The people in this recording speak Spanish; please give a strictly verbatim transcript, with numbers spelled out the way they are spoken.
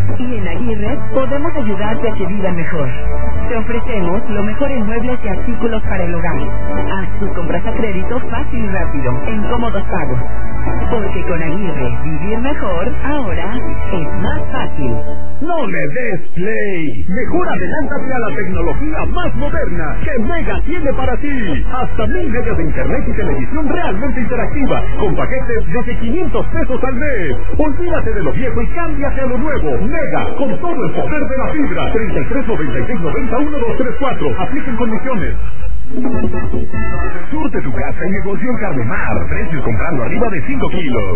Y en Aguirre podemos ayudarte a que vivan mejor. Te ofrecemos lo mejor en muebles y artículos para el hogar. Haz tus compras a crédito fácil y rápido, en cómodos pagos. Porque con Aguirre, vivir mejor, ahora es más fácil. ¡No le des play! Mejor adelántate a la tecnología más moderna que Mega tiene para ti. Hasta mil megas de internet y televisión realmente interactiva, con paquetes desde quinientos pesos al mes. Olvídate de lo viejo y cámbiate a lo nuevo. Mega, con todo el poder de la fibra. treinta y tres noventa y seis noventa uno dos tres cuatro. Apliquen condiciones. Surte tu casa y negocio en Carmemar. Precios comprando arriba de cinco kilos.